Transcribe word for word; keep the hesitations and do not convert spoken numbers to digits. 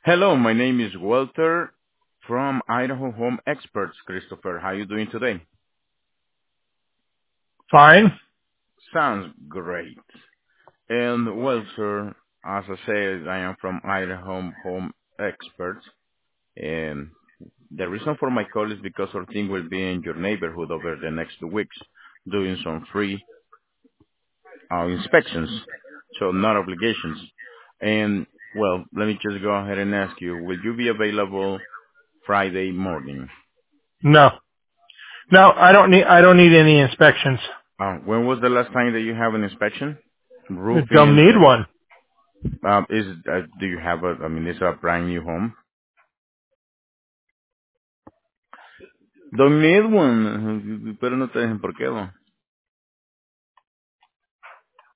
Hello, my name is Walter from Idaho Home Experts, Christopher. How are you doing today? Fine. Sounds great. And well, sir, as I said, I am from Idaho Home Experts. And the reason for my call is because our team will be in your neighborhood over the next two weeks doing some free uh, inspections, so not obligations. And well, let me just go ahead and ask you, will you be available Friday morning? No. No, I don't need, I don't need any inspections. Uh, when was the last time that you have an inspection? Don't Roofing, need one. uh, um, is, uh, do you have a, I mean, is it a brand new home? Don't need one, pero no te dejen por qué, no?